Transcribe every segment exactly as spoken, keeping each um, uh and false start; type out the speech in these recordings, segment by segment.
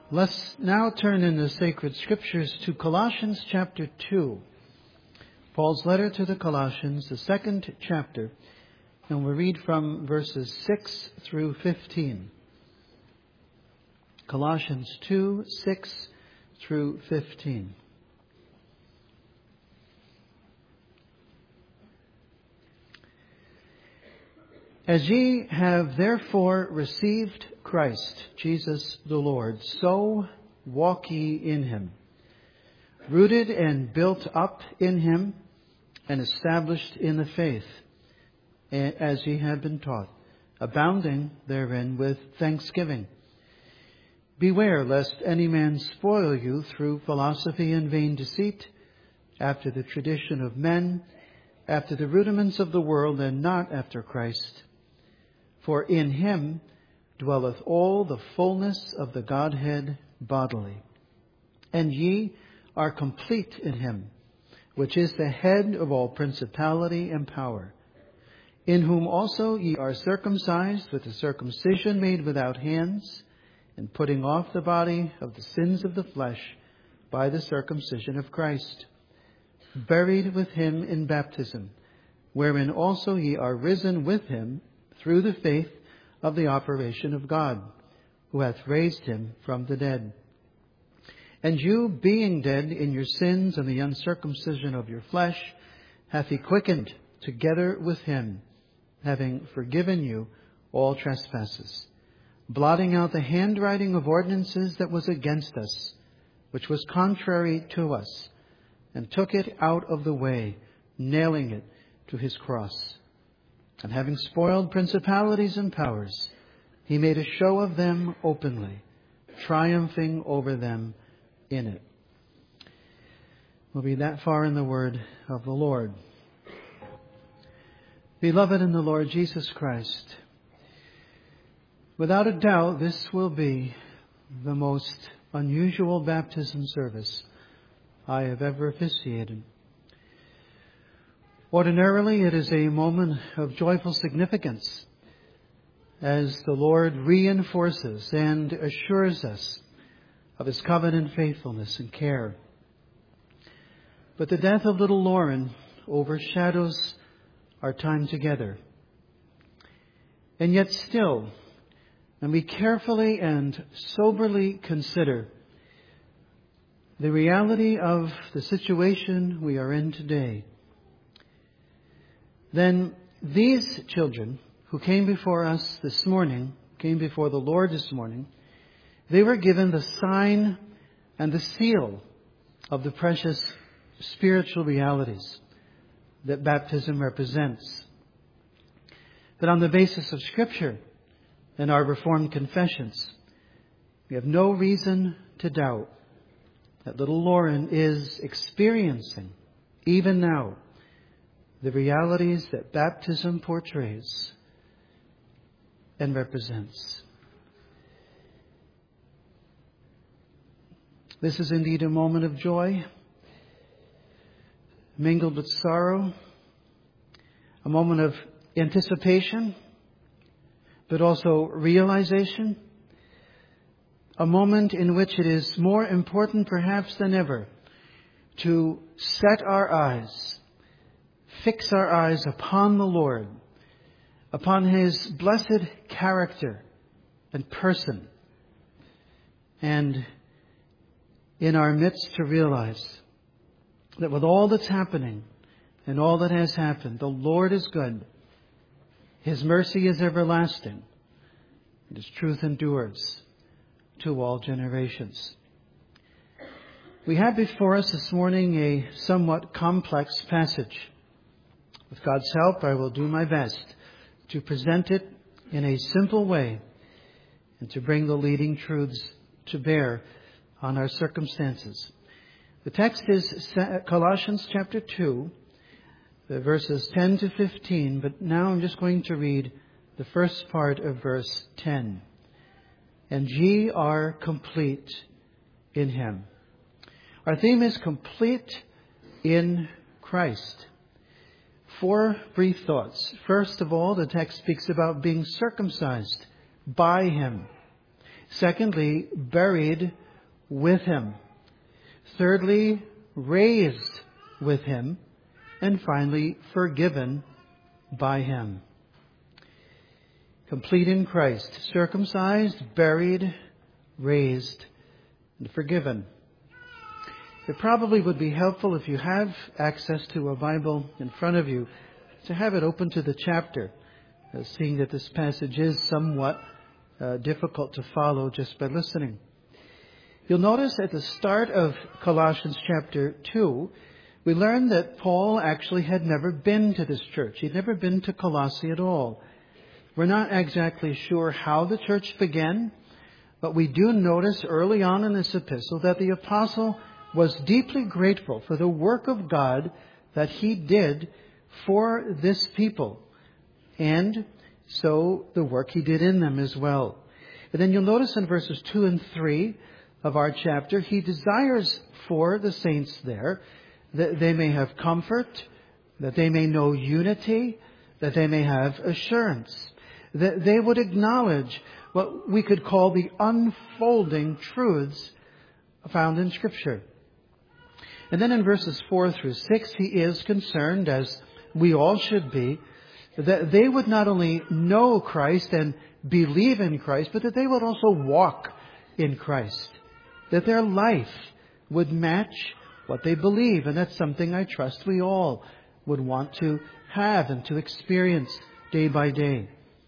Let's now turn in the sacred scriptures to Colossians chapter two. Paul's letter to the Colossians, the second chapter, and we'll read from verses six through fifteen. Colossians two, six through fifteen. As ye have therefore received Christ, Jesus the Lord, so walk ye in him, rooted and built up in him, and established in the faith, as ye have been taught, abounding therein with thanksgiving. Beware lest any man spoil you through philosophy and vain deceit, after the tradition of men, after the rudiments of the world, and not after Christ. For in him dwelleth all the fullness of the Godhead bodily. And ye are complete in him, which is the head of all principality and power, in whom also ye are circumcised with a circumcision made without hands, and putting off the body of the sins of the flesh by the circumcision of Christ, buried with him in baptism, wherein also ye are risen with him through the faith of the operation of God, who hath raised him from the dead. And you, being dead in your sins and the uncircumcision of your flesh, hath he quickened together with him, having forgiven you all trespasses, blotting out the handwriting of ordinances that was against us, which was contrary to us, and took it out of the way, nailing it to his cross. And having spoiled principalities and powers, he made a show of them openly, triumphing over them in it. We'll be that far in the word of the Lord. Beloved in the Lord Jesus Christ, without a doubt, this will be the most unusual baptism service I have ever officiated. Ordinarily, it is a moment of joyful significance as the Lord reinforces and assures us of his covenant faithfulness and care. But the death of little Lauren overshadows our time together. And yet still, when we carefully and soberly consider the reality of the situation we are in today, then these children who came before us this morning, came before the Lord this morning, they were given the sign and the seal of the precious spiritual realities that baptism represents. That on the basis of Scripture and our Reformed confessions, we have no reason to doubt that little Lauren is experiencing, even now, the realities that baptism portrays and represents. This is indeed a moment of joy, mingled with sorrow, a moment of anticipation, but also realization, a moment in which it is more important perhaps than ever to set our eyes, fix our eyes upon the Lord, upon his blessed character and person, and in our midst to realize that with all that's happening and all that has happened, the Lord is good, his mercy is everlasting, and his truth endures to all generations. We have before us this morning a somewhat complex passage. With God's help, I will do my best to present it in a simple way and to bring the leading truths to bear on our circumstances. The text is Colossians chapter two, verses ten to fifteen, but now I'm just going to read the first part of verse ten. And ye are complete in him. Our theme is complete in Christ. Four brief thoughts. First of all, the text speaks about being circumcised by him. Secondly, buried with him. Thirdly, raised with him. And finally, forgiven by him. Complete in Christ, circumcised, buried, raised, and forgiven. It probably would be helpful if you have access to a Bible in front of you to have it open to the chapter, uh, seeing that this passage is somewhat uh, difficult to follow just by listening. You'll notice at the start of Colossians chapter two, we learn that Paul actually had never been to this church. He'd never been to Colossae at all. We're not exactly sure how the church began, but we do notice early on in this epistle that the apostle was deeply grateful for the work of God that he did for this people, and so the work he did in them as well. And then you'll notice in verses two and three of our chapter, he desires for the saints there that they may have comfort, that they may know unity, that they may have assurance, that they would acknowledge what we could call the unfolding truths found in Scripture. And then in verses four through six, he is concerned, as we all should be, that they would not only know Christ and believe in Christ, but that they would also walk in Christ. That their life would match what they believe. And that's something I trust we all would want to have and to experience day by day.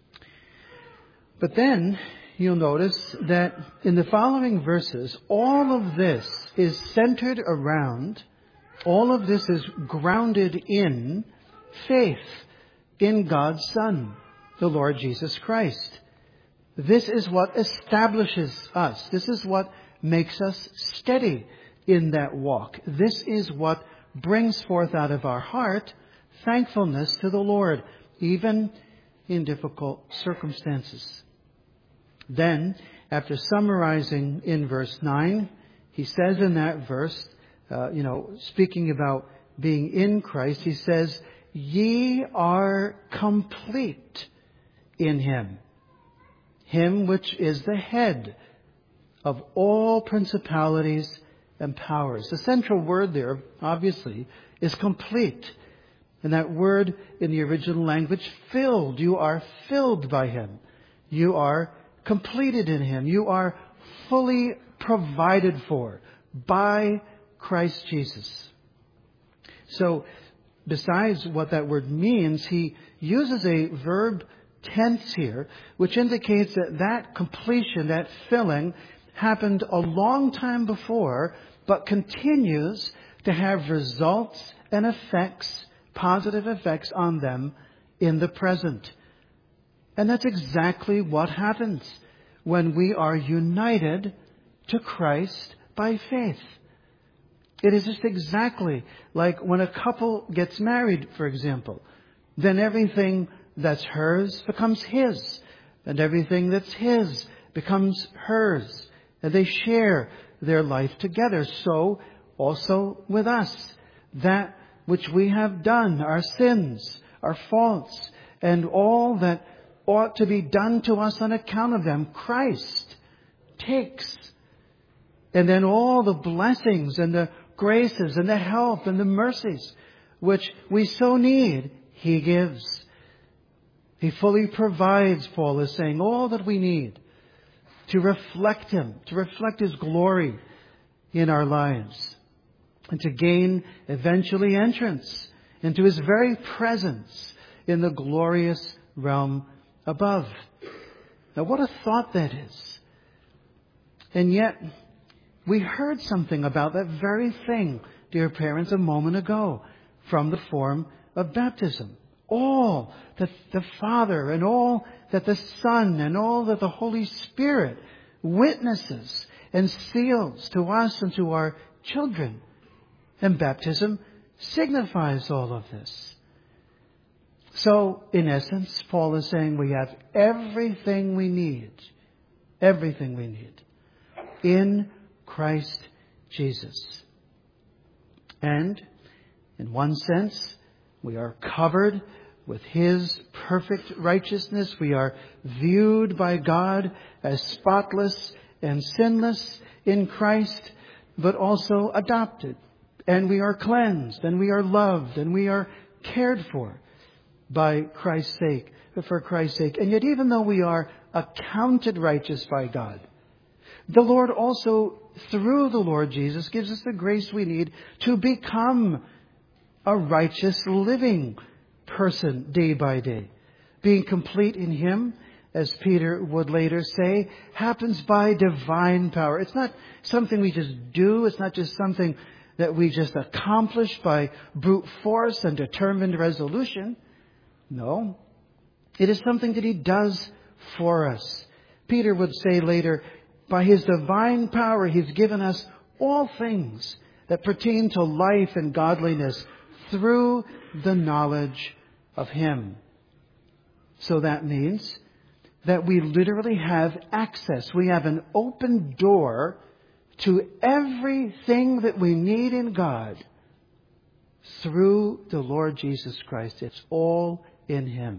But then you'll notice that in the following verses, all of this is centered around, all of this is grounded in faith in God's Son, the Lord Jesus Christ. This is what establishes us. This is what makes us steady in that walk. This is what brings forth out of our heart thankfulness to the Lord, even in difficult circumstances. Then, after summarizing in verse nine, he says in that verse, uh, you know, speaking about being in Christ, he says, "Ye are complete in him, him which is the head of all principalities and powers." The central word there, obviously, is complete. And that word in the original language, filled. You are filled by him. You are completed in him. You are fully provided for by Christ Jesus. So, besides what that word means, he uses a verb tense here, which indicates that that completion, that filling, happened a long time before, but continues to have results and effects, positive effects on them in the present. And that's exactly what happens when we are united to Christ by faith. It is just exactly like when a couple gets married, for example. Then everything that's hers becomes his, and everything that's his becomes hers. And they share their life together. So also with us, that which we have done, our sins, our faults, and all that ought to be done to us on account of them, Christ takes. And then all the blessings and the graces and the help and the mercies which we so need, he gives. He fully provides, Paul is saying, all that we need to reflect him, to reflect his glory in our lives, and to gain eventually entrance into his very presence in the glorious realm above. Now, what a thought that is. And yet, we heard something about that very thing, dear parents, a moment ago from the form of baptism. All that the Father and all that the Son and all that the Holy Spirit witnesses and seals to us and to our children. And baptism signifies all of this. So, in essence, Paul is saying we have everything we need, everything we need in Christ Jesus. And, in one sense, we are covered with His perfect righteousness. We are viewed by God as spotless and sinless in Christ, but also adopted. And we are cleansed, and we are loved, and we are cared for by Christ's sake, for Christ's sake. And yet, even though we are accounted righteous by God, the Lord also, through the Lord Jesus, gives us the grace we need to become a righteous living person day by day. Being complete in Him, as Peter would later say, happens by divine power. It's not something we just do. It's not just something that we just accomplish by brute force and determined resolution. No, it is something that He does for us. Peter would say later, by His divine power, He's given us all things that pertain to life and godliness through the knowledge of Him. So that means that we literally have access. We have an open door to everything that we need in God through the Lord Jesus Christ. It's all in Him.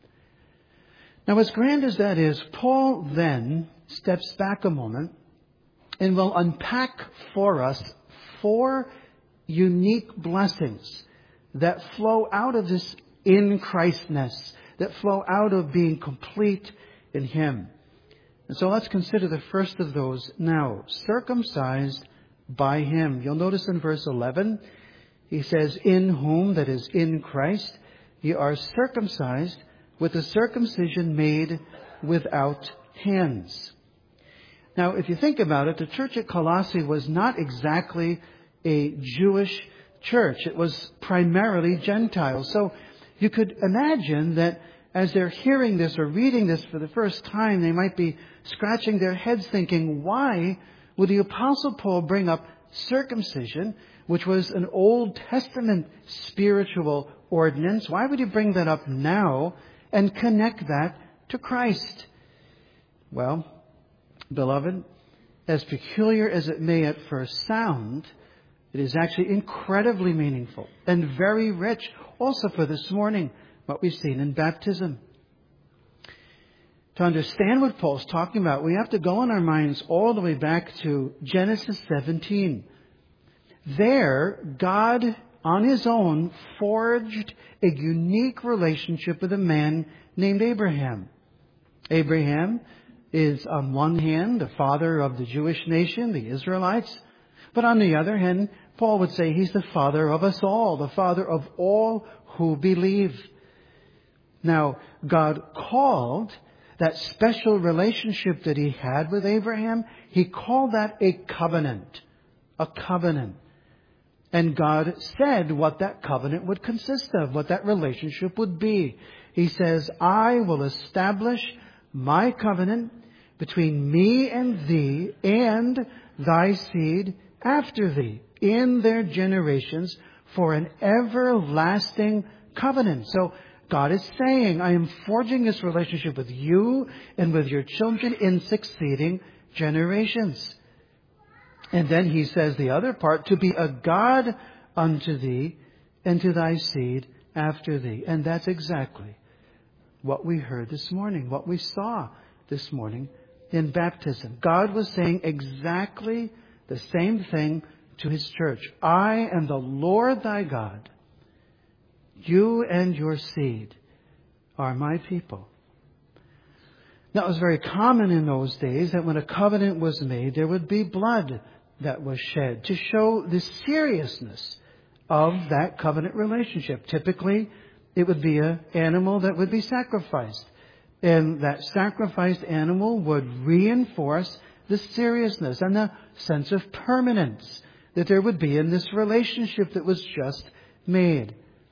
Now, as grand as that is, Paul then steps back a moment and will unpack for us four unique blessings that flow out of this in Christness, that flow out of being complete in Him. And so let's consider the first of those now. Circumcised by Him. You'll notice in verse eleven, he says, in whom, that is in Christ, ye are circumcised with a circumcision made without hands. Now, if you think about it, the church at Colossae was not exactly a Jewish church. It was primarily Gentiles. So you could imagine that as they're hearing this or reading this for the first time, they might be scratching their heads thinking, why would the Apostle Paul bring up circumcision, which was an Old Testament spiritual ordinance? Why would he bring that up now and connect that to Christ? Well, beloved, as peculiar as it may at first sound, it is actually incredibly meaningful and very rich also for this morning, what we've seen in baptism. To understand what Paul's talking about, we have to go in our minds all the way back to Genesis seventeen. There, God, on His own, forged a unique relationship with a man named Abraham. Abraham is, on one hand, the father of the Jewish nation, the Israelites. But on the other hand, Paul would say he's the father of us all, the father of all who believe. Now, God called that special relationship that He had with Abraham, He called that a covenant. A covenant. And God said what that covenant would consist of, what that relationship would be. He says, I will establish my covenant between me and thee and thy seed after thee in their generations for an everlasting covenant. So God is saying, I am forging this relationship with you and with your children in succeeding generations. And then He says the other part, to be a God unto thee and to thy seed after thee. And that's exactly what we heard this morning, what we saw this morning in baptism. God was saying exactly the same thing to His church. I am the Lord thy God. You and your seed are my people. Now, it was very common in those days that when a covenant was made, there would be blood that was shed to show the seriousness of that covenant relationship. Typically, it would be an animal that would be sacrificed. And that sacrificed animal would reinforce the seriousness and the sense of permanence that there would be in this relationship that was just made.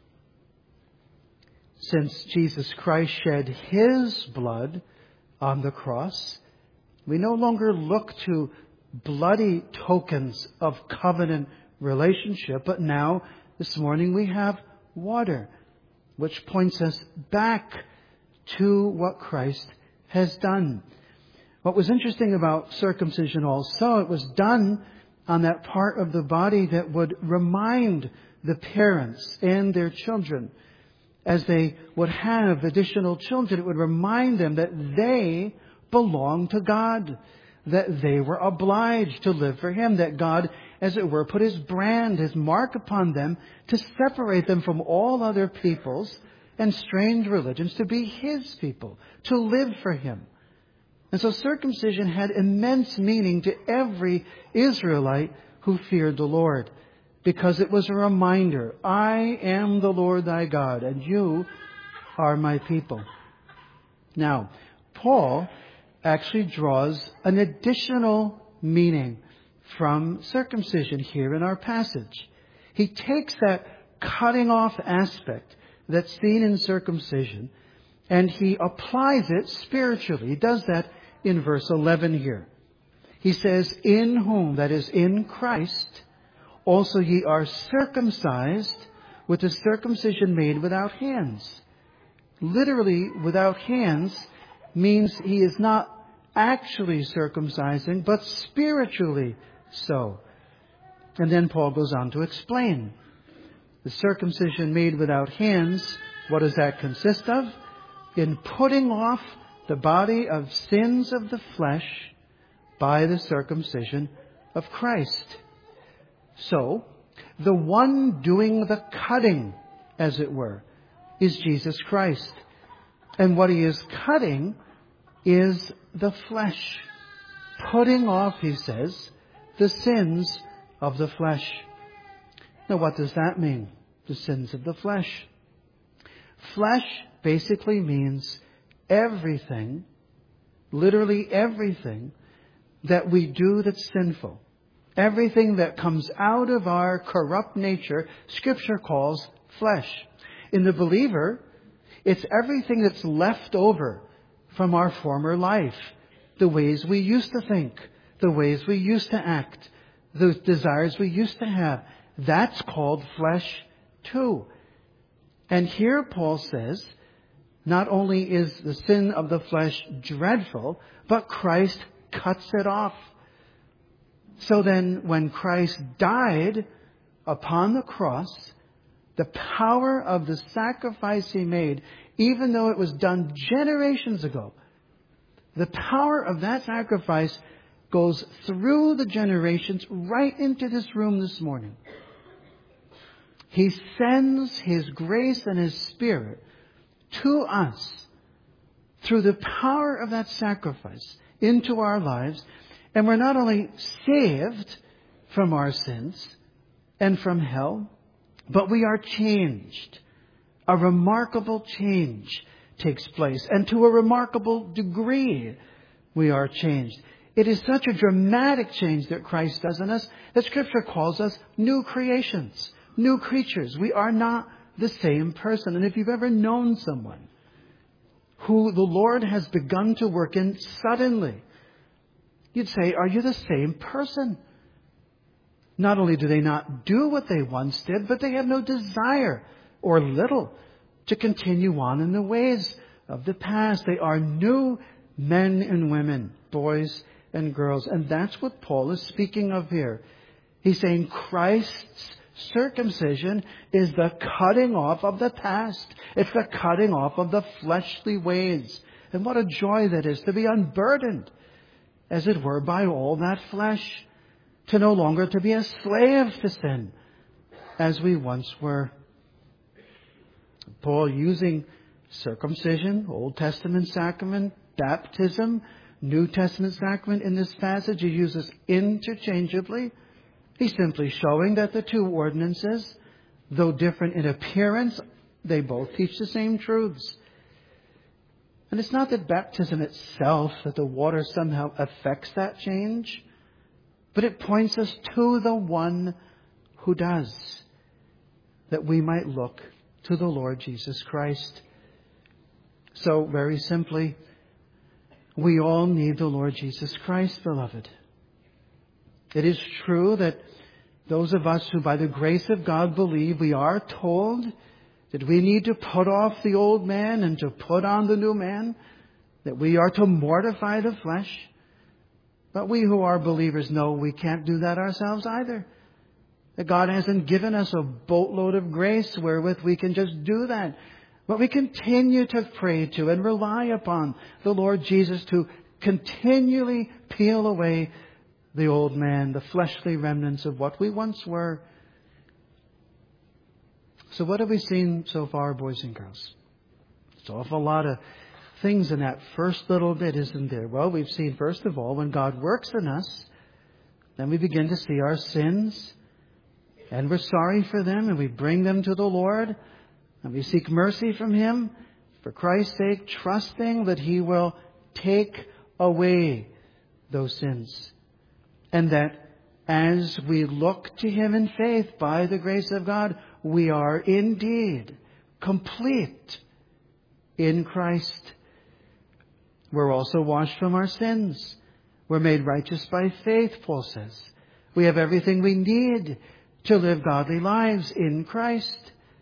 Since Jesus Christ shed His blood on the cross, we no longer look to bloody tokens of covenant relationship, but now, this morning, we have water, which points us back to what Christ has done. What was interesting about circumcision also, it was done on that part of the body that would remind the parents and their children as they would have additional children, it would remind them that they belong to God, that they were obliged to live for Him, that God, as it were, put His brand, His mark upon them to separate them from all other peoples and strange religions, to be His people, to live for Him. And so circumcision had immense meaning to every Israelite who feared the Lord, because it was a reminder, I am the Lord thy God, and you are my people. Now, Paul actually draws an additional meaning from circumcision here in our passage. He takes that cutting off aspect that's seen in circumcision and he applies it spiritually. He does that in verse eleven here. He says, in whom, that is in Christ, also ye are circumcised with the circumcision made without hands. Literally, without hands means he is not actually circumcising, but spiritually so. And then Paul goes on to explain. The circumcision made without hands, what does that consist of? In putting off the body of sins of the flesh by the circumcision of Christ. So, the one doing the cutting, as it were, is Jesus Christ. And what He is cutting is the flesh. Putting off, he says, the sins of the flesh. Now, what does that mean? The sins of the flesh. Flesh basically means everything, literally everything, that we do that's sinful. Everything that comes out of our corrupt nature, Scripture calls flesh. In the believer, it's everything that's left over from our former life. The ways we used to think, the ways we used to act, the desires we used to have. That's called flesh too. And here Paul says, not only is the sin of the flesh dreadful, but Christ cuts it off. So then, when Christ died upon the cross, the power of the sacrifice He made, even though it was done generations ago, the power of that sacrifice goes through the generations right into this room this morning. He sends His grace and His Spirit to us through the power of that sacrifice into our lives. And we're not only saved from our sins and from hell, but we are changed. A remarkable change takes place. And to a remarkable degree, we are changed. It is such a dramatic change that Christ does in us that Scripture calls us new creations, new creatures. We are not the same person. And if you've ever known someone who the Lord has begun to work in suddenly, you'd say, are you the same person? Not only do they not do what they once did, but they have no desire or little to continue on in the ways of the past. They are new men and women, boys and girls. And that's what Paul is speaking of here. He's saying Christ's circumcision is the cutting off of the past. It's the cutting off of the fleshly ways. And what a joy that is to be unburdened, as it were, by all that flesh, to no longer to be a slave to sin, as we once were. Paul, using circumcision, Old Testament sacrament, baptism, New Testament sacrament in this passage, he uses interchangeably. He's simply showing that the two ordinances, though different in appearance, they both teach the same truths. And it's not that baptism itself, that the water somehow affects that change, but it points us to the one who does, that we might look to the Lord Jesus Christ. So, very simply, we all need the Lord Jesus Christ, beloved. It is true that those of us who by the grace of God believe, we are told that we need to put off the old man and to put on the new man, that we are to mortify the flesh. But we who are believers know we can't do that ourselves either. That God hasn't given us a boatload of grace wherewith we can just do that. But we continue to pray to and rely upon the Lord Jesus to continually peel away the old man, the fleshly remnants of what we once were. So what have we seen so far, boys and girls? It's an awful lot of things in that first little bit, isn't there? Well, we've seen, first of all, when God works in us, then we begin to see our sins, and we're sorry for them, and we bring them to the Lord, and we seek mercy from Him, for Christ's sake, trusting that He will take away those sins. And that as we look to Him in faith by the grace of God, we are indeed complete in Christ. We're also washed from our sins. We're made righteous by faith, Paul says. We have everything we need to live godly lives in Christ.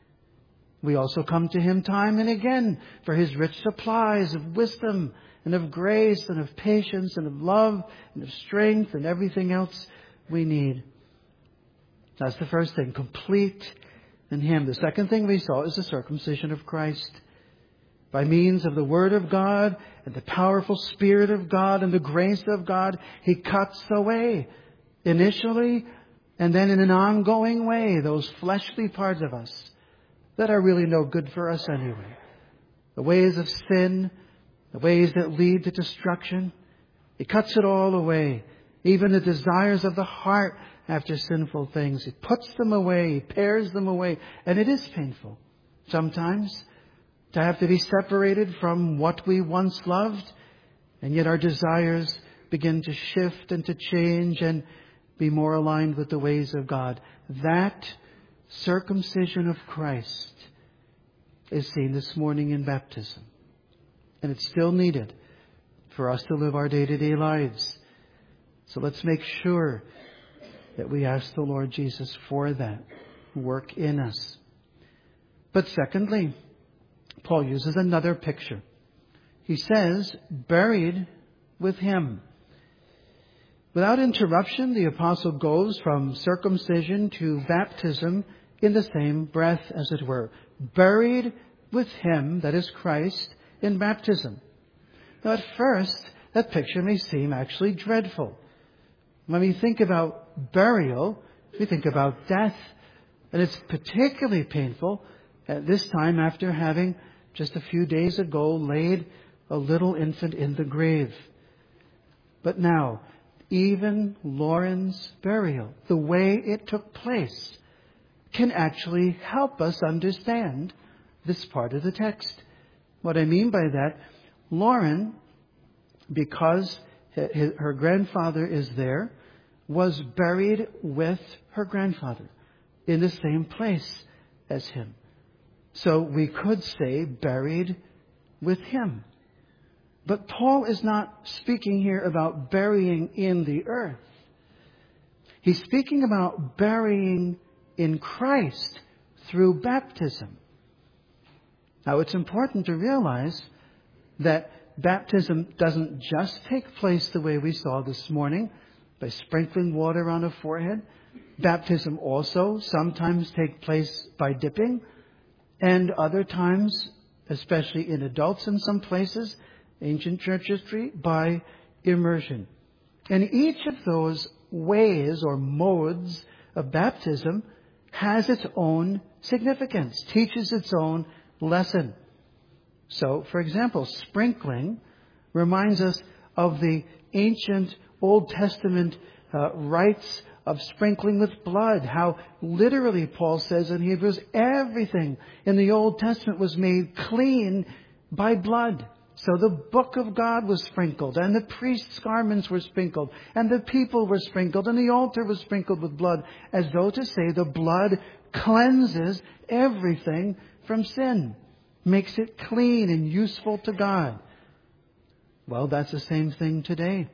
We also come to Him time and again for His rich supplies of wisdom and of grace and of patience and of love and of strength and everything else we need. That's the first thing, complete in Him. The second thing we saw is the circumcision of Christ. By means of the Word of God and the powerful Spirit of God and the grace of God, He cuts away initially and then in an ongoing way those fleshly parts of us that are really no good for us anyway. The ways of sin, the ways that lead to destruction. He cuts it all away. Even the desires of the heart after sinful things. He puts them away. He pares them away. And it is painful sometimes to have to be separated from what we once loved. And yet our desires begin to shift and to change and be more aligned with the ways of God. That circumcision of Christ is seen this morning in baptism. And it's still needed for us to live our day-to-day lives. So let's make sure that we ask the Lord Jesus for that work in us. But secondly, Paul uses another picture. He says, buried with Him. Without interruption, the apostle goes from circumcision to baptism in the same breath, as it were. Buried with Him, that is Christ, in baptism. Now, at first, that picture may seem actually dreadful. When we think about burial, we think about death. And it's particularly painful at this time after having just a few days ago laid a little infant in the grave. But now, even Lauren's burial, the way it took place, can actually help us understand this part of the text. What I mean by that, Lauren, because her grandfather is there, was buried with her grandfather in the same place as him. So we could say buried with him. But Paul is not speaking here about burying in the earth. He's speaking about burying in Christ through baptism. Now, it's important to realize that baptism doesn't just take place the way we saw this morning, by sprinkling water on a forehead. Baptism also sometimes takes place by dipping, and other times, especially in adults in some places, ancient church history, by immersion. And each of those ways or modes of baptism has its own significance, teaches its own lesson. So, for example, sprinkling reminds us of the ancient Old Testament uh, rites of sprinkling with blood. How literally, Paul says in Hebrews, everything in the Old Testament was made clean by blood. So the book of God was sprinkled, and the priest's garments were sprinkled, and the people were sprinkled, and the altar was sprinkled with blood, as though to say the blood cleanses everything from sin, makes it clean and useful to God. Well, that's the same thing today.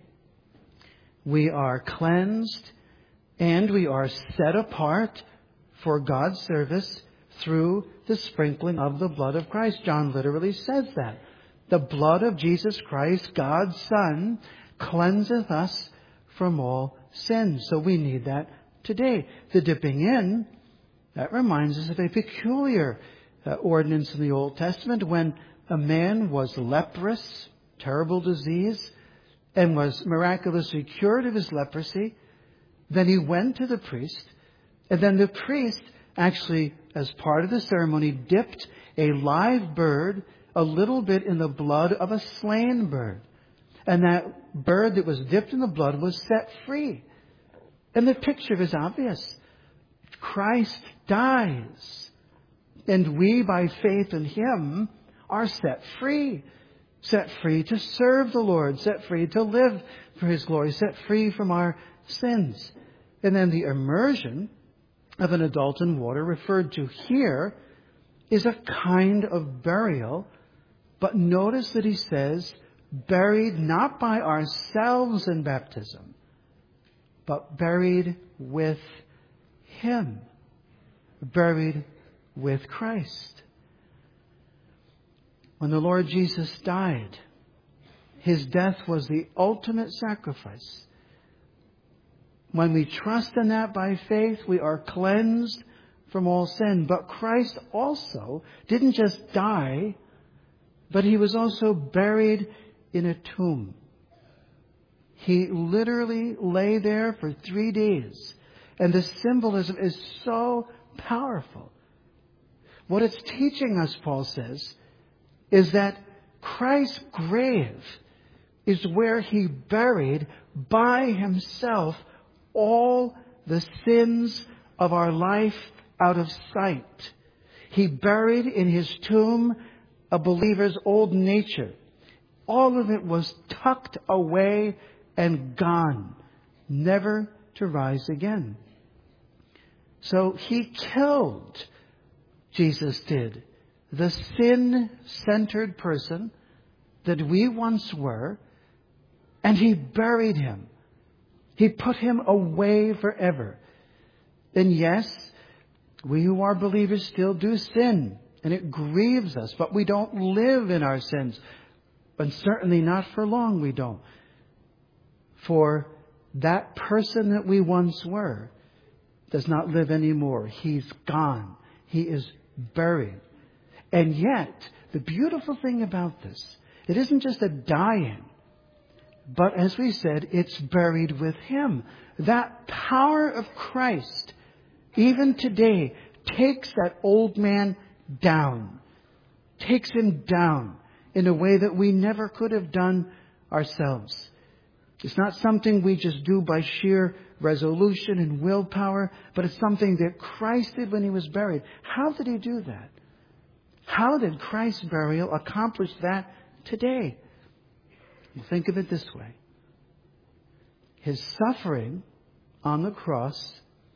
We are cleansed and we are set apart for God's service through the sprinkling of the blood of Christ. John literally says that. The blood of Jesus Christ, God's Son, cleanseth us from all sin. So we need that today. The dipping in, that reminds us of a peculiar uh, ordinance in the Old Testament. When a man was leprous, terrible disease, and was miraculously cured of his leprosy, then he went to the priest, and then the priest actually, as part of the ceremony, dipped a live bird a little bit in the blood of a slain bird. And that bird that was dipped in the blood was set free. And the picture is obvious. Christ dies, and we, by faith in Him, are set free. Set free to serve the Lord, set free to live for His glory, set free from our sins. And then the immersion of an adult in water, referred to here, is a kind of burial. But notice that he says, buried not by ourselves in baptism, but buried with Him. Buried with Christ. When the Lord Jesus died, His death was the ultimate sacrifice. When we trust in that by faith, we are cleansed from all sin. But Christ also didn't just die, but He was also buried in a tomb. He literally lay there for three days. And the symbolism is so powerful. What it's teaching us, Paul says, is that Christ's grave is where He buried by Himself all the sins of our life out of sight. He buried in His tomb a believer's old nature. All of it was tucked away and gone, never to rise again. So He killed, Jesus did, the sin-centered person that we once were, and He buried Him. He put Him away forever. And yes, we who are believers still do sin, and it grieves us, but we don't live in our sins. And certainly not for long we don't. For that person that we once were does not live anymore. He's gone. He is buried. And yet, the beautiful thing about this, it isn't just a dying, but as we said, it's buried with Him. That power of Christ, even today, takes that old man down. Takes him down in a way that we never could have done ourselves. It's not something we just do by sheer resolution and willpower, but it's something that Christ did when He was buried. How did He do that? How did Christ's burial accomplish that today? You think of it this way. His suffering on the cross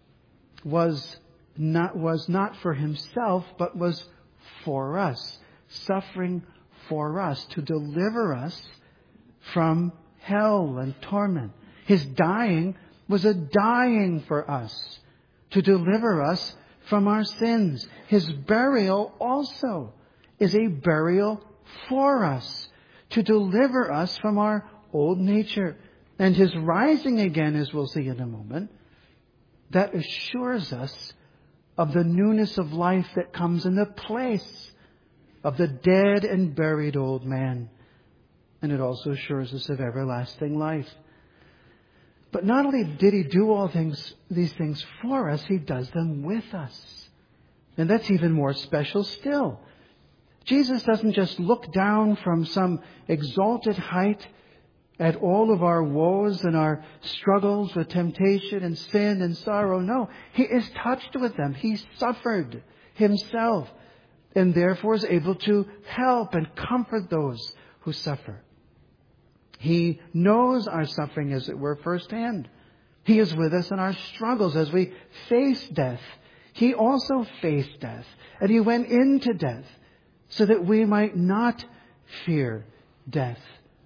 was not, was not for Himself, but was for us. Suffering for us, to deliver us from hell and torment. His dying was a dying for us, to deliver us from our sins. His burial also is a burial for us, to deliver us from our old nature. And His rising again, as we'll see in a moment, that assures us of the newness of life that comes in the place of the dead and buried old man. And it also assures us of everlasting life. But not only did He do all things, these things for us, He does them with us. And that's even more special still. Jesus doesn't just look down from some exalted height at all of our woes and our struggles with temptation and sin and sorrow. No, He is touched with them. He suffered Himself, and therefore is able to help and comfort those who suffer. He knows our suffering, as it were, firsthand. He is with us in our struggles as we face death. He also faced death, and He went into death so that we might not fear death.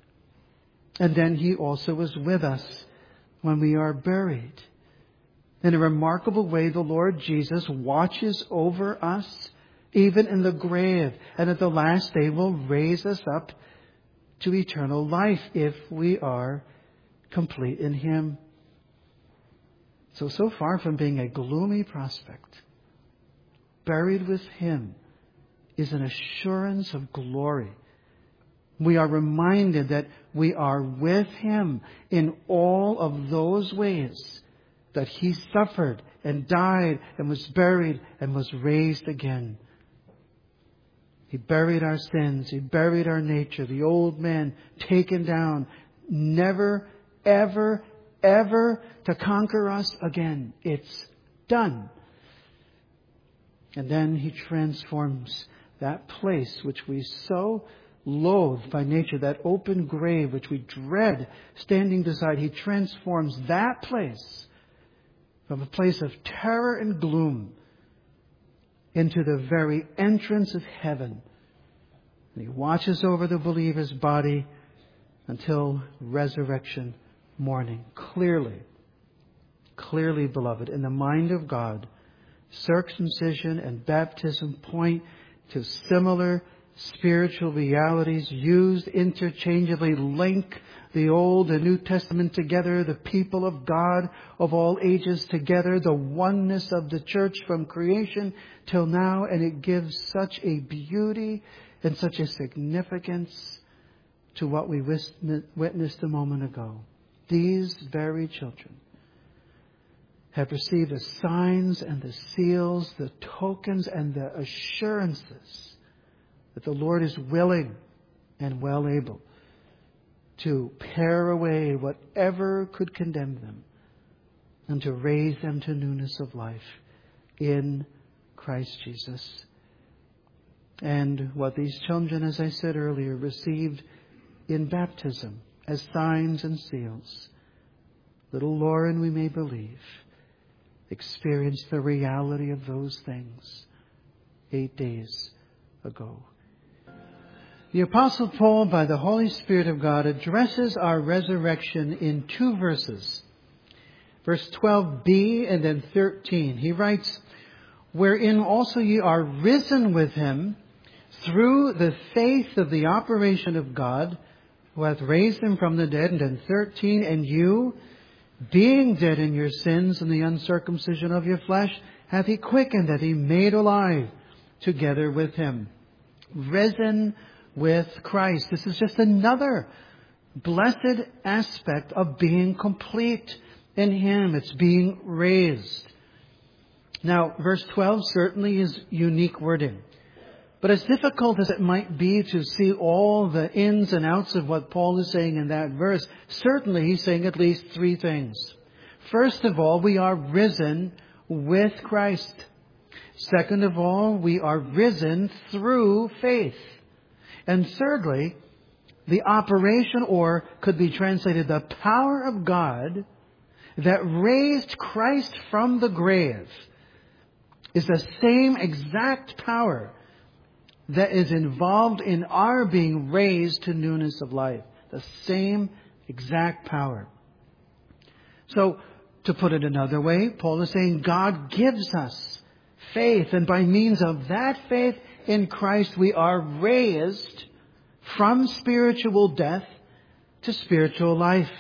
And then He also was with us when we are buried. In a remarkable way, the Lord Jesus watches over us even in the grave, and at the last day will raise us up to eternal life if we are complete in Him. So, so far from being a gloomy prospect, buried with Him, is an assurance of glory. We are reminded that we are with Him in all of those ways, that He suffered and died and was buried and was raised again. He buried our sins. He buried our nature. The old man taken down, never, ever, ever to conquer us again. It's done. And then He transforms that place which we so loathe by nature, that open grave which we dread standing beside. He transforms that place from a place of terror and gloom into the very entrance of heaven. And He watches over the believer's body until resurrection morning. Clearly, clearly, beloved, in the mind of God, circumcision and baptism point to similar spiritual realities used interchangeably, link the Old and New Testament together, the people of God of all ages together, the oneness of the church from creation till now, and it gives such a beauty and such a significance to what we witnessed a moment ago. These very children have received the signs and the seals, the tokens and the assurances that the Lord is willing and well able to pare away whatever could condemn them and to raise them to newness of life in Christ Jesus. And what these children, as I said earlier, received in baptism as signs and seals, little Lauren, we may believe, experienced the reality of those things eight days ago. The Apostle Paul, by the Holy Spirit of God, addresses our resurrection in two verses. Verse twelve b and then thirteen. He writes, "Wherein also ye are risen with Him through the faith of the operation of God, who hath raised Him from the dead." And then thirteen, "And you, being dead in your sins and the uncircumcision of your flesh, hath He quickened, that He made alive together with Him." Risen with Christ. This is just another blessed aspect of being complete in Him. It's being raised. Now, verse twelve certainly is unique wording. But as difficult as it might be to see all the ins and outs of what Paul is saying in that verse, certainly he's saying at least three things. First of all, we are risen with Christ. Second of all, we are risen through faith. And thirdly, the operation, or could be translated the power of God that raised Christ from the grave, is the same exact power that is involved in our being raised to newness of life. The same exact power. So, to put it another way, Paul is saying God gives us faith, and by means of that faith in Christ, we are raised from spiritual death to spiritual life.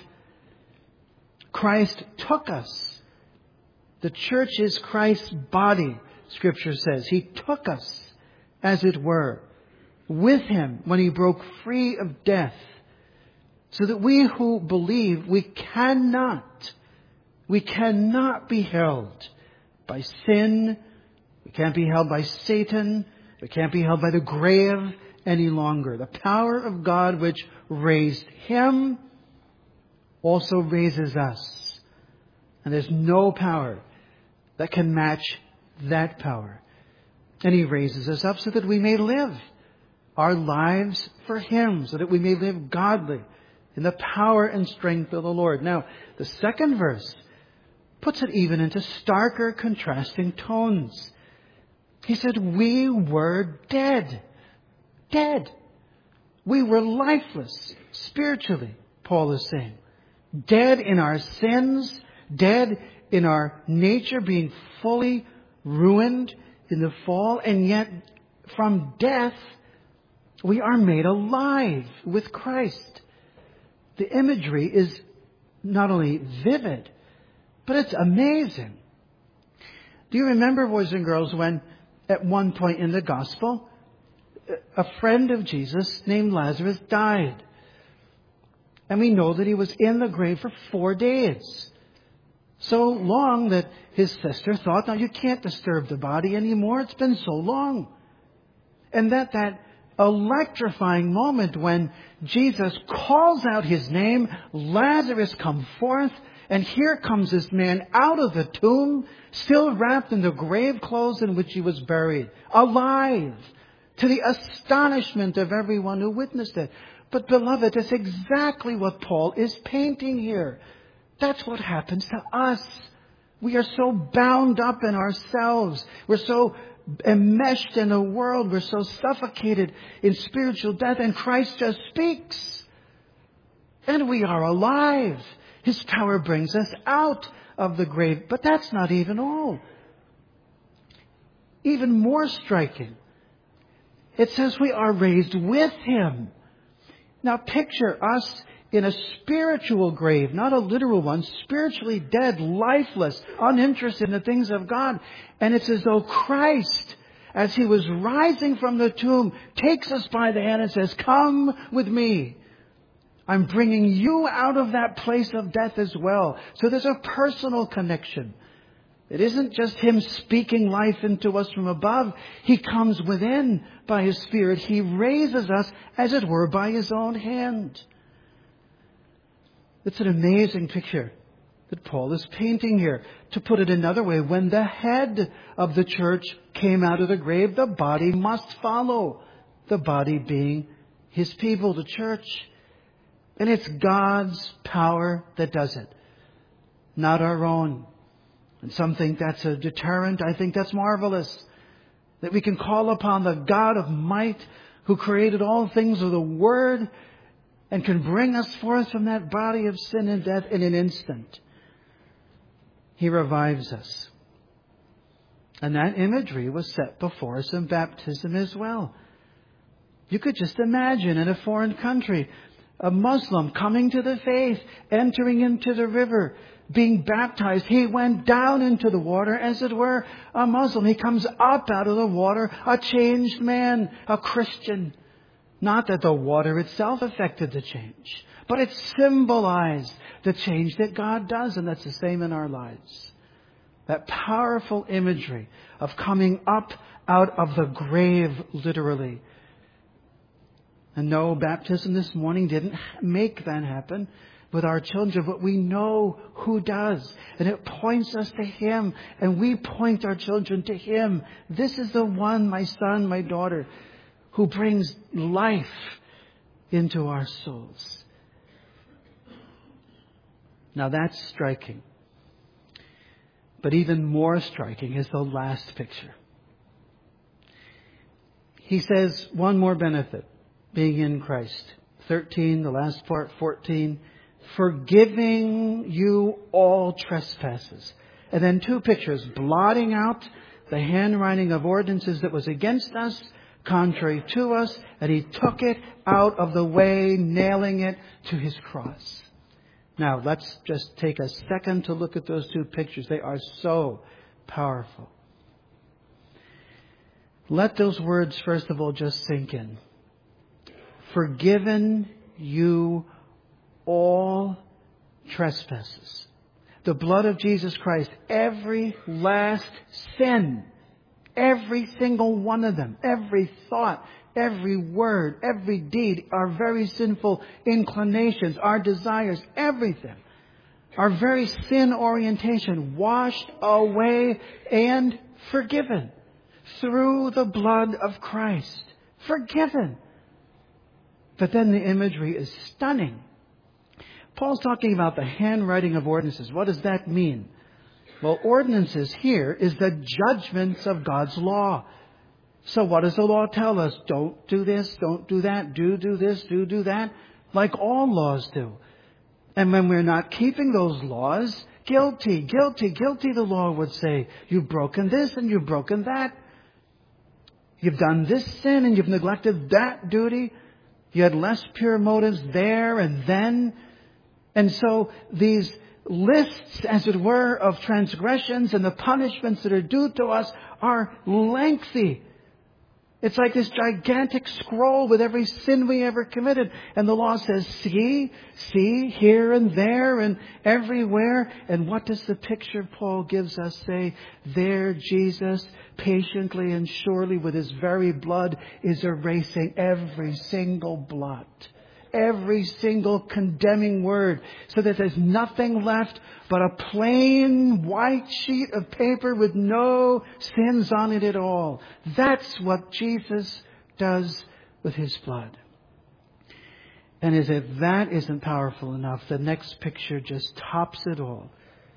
Christ took us. The church is Christ's body, Scripture says. He took us, as it were, with Him when He broke free of death, so that we who believe, we cannot, we cannot be held by sin. We can't be held by Satan. We can't be held by the grave any longer. The power of God which raised Him also raises us. And there's no power that can match that power. And He raises us up so that we may live our lives for Him, so that we may live godly in the power and strength of the Lord. Now, the second verse puts it even into starker contrasting tones. He said, we were dead. Dead. We were lifeless spiritually, Paul is saying. Dead in our sins, dead in our nature, being fully ruined in the fall, and yet from death we are made alive with Christ. The imagery is not only vivid, but it's amazing. Do you remember, boys and girls, when at one point in the gospel, a friend of Jesus named Lazarus died. And we know that he was in the grave for four days. So long that his sister thought, no, you can't disturb the body anymore. It's been so long. And that that electrifying moment when Jesus calls out his name, Lazarus, come forth. And here comes this man out of the tomb, still wrapped in the grave clothes in which he was buried, alive, to the astonishment of everyone who witnessed it. But beloved, that's exactly what Paul is painting here. That's what happens to us. We are so bound up in ourselves. We're so enmeshed in the world. We're so suffocated in spiritual death. And Christ just speaks. And we are alive. His power brings us out of the grave. But that's not even all. Even more striking. It says we are raised with Him. Now picture us in a spiritual grave, not a literal one, spiritually dead, lifeless, uninterested in the things of God. And it's as though Christ, as He was rising from the tomb, takes us by the hand and says, come with me. I'm bringing you out of that place of death as well. So there's a personal connection. It isn't just Him speaking life into us from above. He comes within by His Spirit. He raises us, as it were, by His own hand. It's an amazing picture that Paul is painting here. To put it another way, when the head of the church came out of the grave, the body must follow. The body being His people, the church. And it's God's power that does it, not our own. And some think that's a deterrent. I think that's marvelous. That we can call upon the God of might who created all things with a word and can bring us forth from that body of sin and death in an instant. He revives us. And that imagery was set before us in baptism as well. You could just imagine in a foreign country, a Muslim coming to the faith, entering into the river, being baptized. He went down into the water, as it were, a Muslim. He comes up out of the water, a changed man, a Christian. Not that the water itself affected the change, but it symbolized the change that God does, and that's the same in our lives. That powerful imagery of coming up out of the grave, literally. And no, baptism this morning didn't make that happen with our children, but we know who does. And it points us to Him, and we point our children to Him. This is the one, my son, my daughter, who brings life into our souls. Now that's striking. But even more striking is the last picture. He says one more benefit. Being in Christ. thirteen, the last part, fourteen. Forgiving you all trespasses. And then two pictures. Blotting out the handwriting of ordinances that was against us, contrary to us. And He took it out of the way, nailing it to His cross. Now, let's just take a second to look at those two pictures. They are so powerful. Let those words, first of all, just sink in. Forgiven you all trespasses. The blood of Jesus Christ, every last sin, every single one of them, every thought, every word, every deed, our very sinful inclinations, our desires, everything, our very sin orientation, washed away and forgiven through the blood of Christ. Forgiven. But then the imagery is stunning. Paul's talking about the handwriting of ordinances. What does that mean? Well, ordinances here is the judgments of God's law. So what does the law tell us? Don't do this, don't do that, do do this, do do that, like all laws do. And when we're not keeping those laws, guilty, guilty, guilty, the law would say. You've broken this and you've broken that. You've done this sin and you've neglected that duty. You had less pure motives there and then. And so these lists, as it were, of transgressions and the punishments that are due to us are lengthy. It's like this gigantic scroll with every sin we ever committed. And the law says, see, see, here and there and everywhere. And what does the picture Paul gives us say? There Jesus, patiently and surely with His very blood, is erasing every single blot. Every single condemning word, so that there's nothing left but a plain white sheet of paper with no sins on it at all. That's what Jesus does with His blood. And as if that isn't powerful enough, the next picture just tops it all.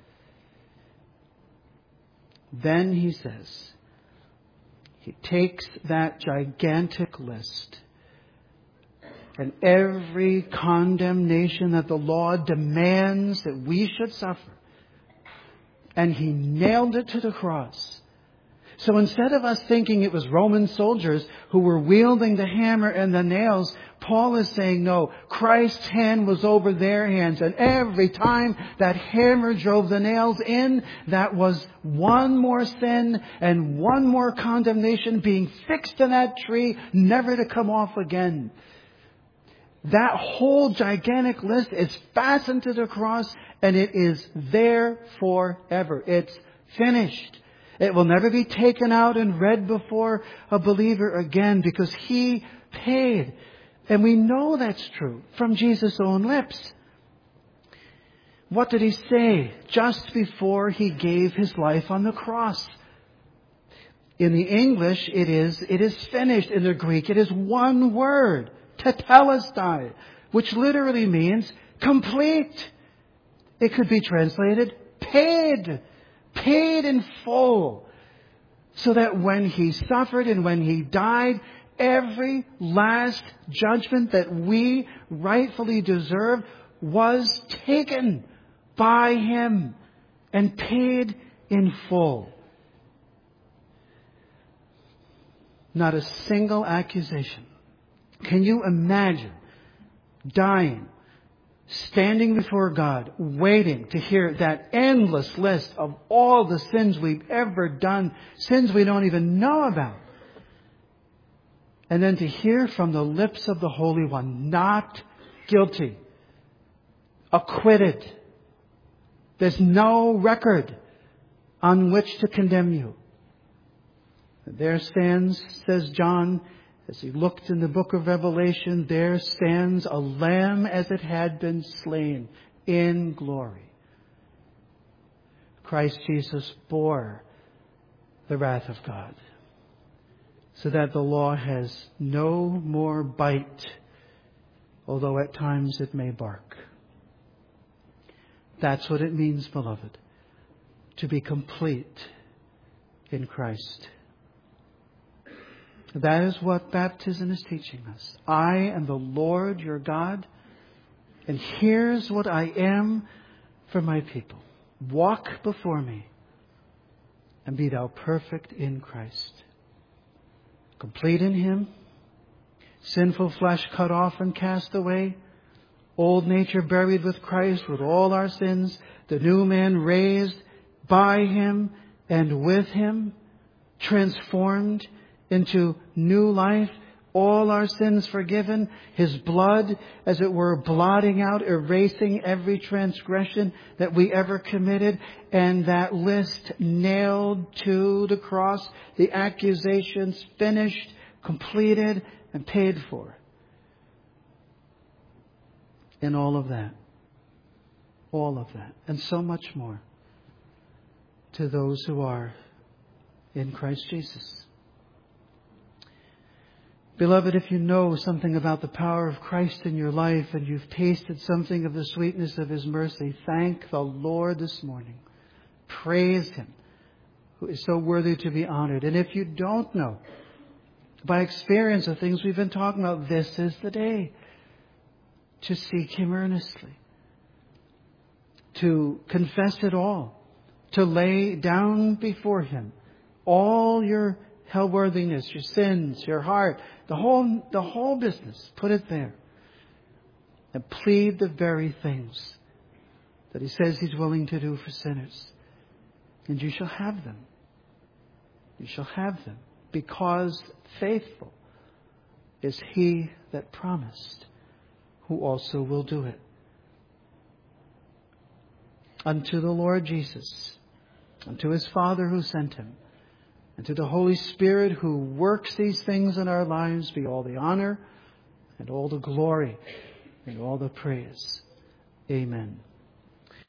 Then he says, He takes that gigantic list and every condemnation that the law demands that we should suffer, and He nailed it to the cross. So instead of us thinking it was Roman soldiers who were wielding the hammer and the nails, Paul is saying, no, Christ's hand was over their hands. And every time that hammer drove the nails in, that was one more sin and one more condemnation being fixed in that tree, never to come off again. That whole gigantic list is fastened to the cross, and it is there forever. It's finished. It will never be taken out and read before a believer again, because He paid. And we know that's true from Jesus' own lips. What did He say just before He gave His life on the cross? In the English, it is, it is finished. In the Greek, it is one word. Tetelestai, which literally means complete. It could be translated paid, paid in full. So that when He suffered and when He died, every last judgment that we rightfully deserve was taken by Him and paid in full. Not a single accusation. Can you imagine dying, standing before God, waiting to hear that endless list of all the sins we've ever done, sins we don't even know about, and then to hear from the lips of the Holy One, not guilty, acquitted. There's no record on which to condemn you. There stands, says John, as he looked in the book of Revelation, there stands a lamb as it had been slain in glory. Christ Jesus bore the wrath of God, so that the law has no more bite, although at times it may bark. That's what it means, beloved, to be complete in Christ. That is what baptism is teaching us. I am the Lord your God, and here's what I am for my people. Walk before me, and be thou perfect in Christ. Complete in Him, sinful flesh cut off and cast away, old nature buried with Christ with all our sins, the new man raised by Him and with Him, transformed into new life, all our sins forgiven, His blood, as it were, blotting out, erasing every transgression that we ever committed, and that list nailed to the cross, the accusations finished, completed, and paid for. In all of that, all of that, and so much more, to those who are in Christ Jesus. Beloved, if you know something about the power of Christ in your life and you've tasted something of the sweetness of His mercy, thank the Lord this morning. Praise Him, who is so worthy to be honored. And if you don't know, by experience of things we've been talking about, this is the day to seek Him earnestly, to confess it all, to lay down before Him all your hellworthiness, your sins, your heart, the whole, the whole business. Put it there. And plead the very things that He says He's willing to do for sinners. And you shall have them. You shall have them. because faithful is He that promised, who also will do it. Unto the Lord Jesus, unto His Father who sent Him, and to the Holy Spirit who works these things in our lives, be all the honor and all the glory and all the praise. Amen.